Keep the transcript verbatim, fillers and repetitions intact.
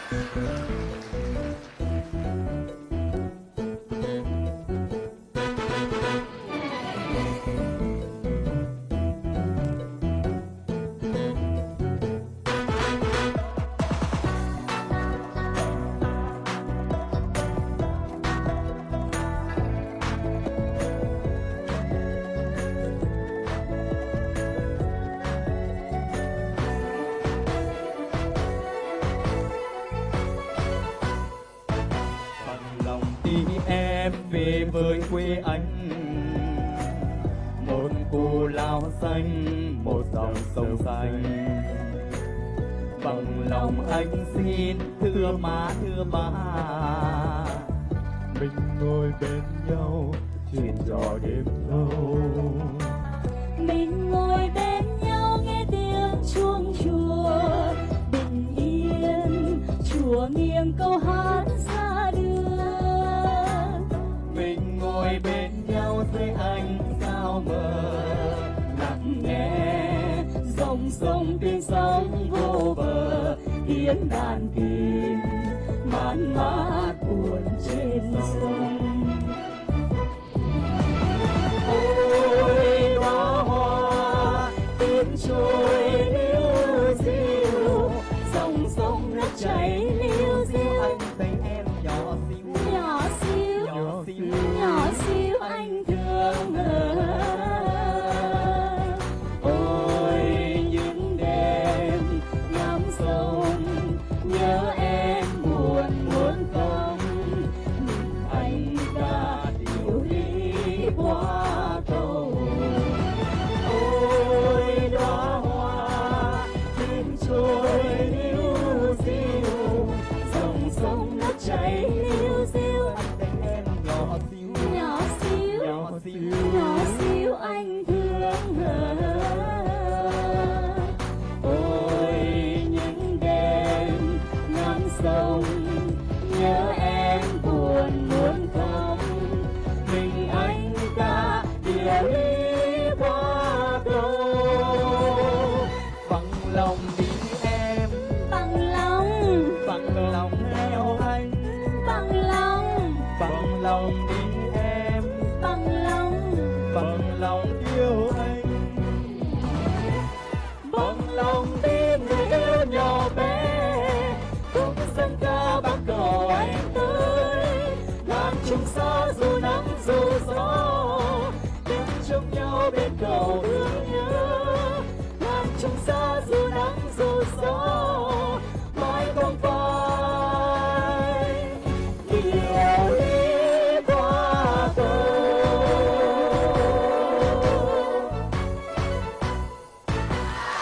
Em về với quê anh, một cù lao xanh, một dòng sông xanh. Bằng lòng anh xin thưa má thưa ba, mình ngồi bên nhau chuyện trò đêm thâu. Mình ngồi bên nhau nghe tiếng chuông chùa bình yên, chùa nghiêng câu hát xa đưa. Mình ngồi bên nhau dưới ánh sao mờ, lặng nghe dòng sông tiếng sóng vô bờ, tiếng đàn tìm man mát buồn trên sông. Ôi đóa hoa tiếng trôi liu diu, dòng sông nước chảy liu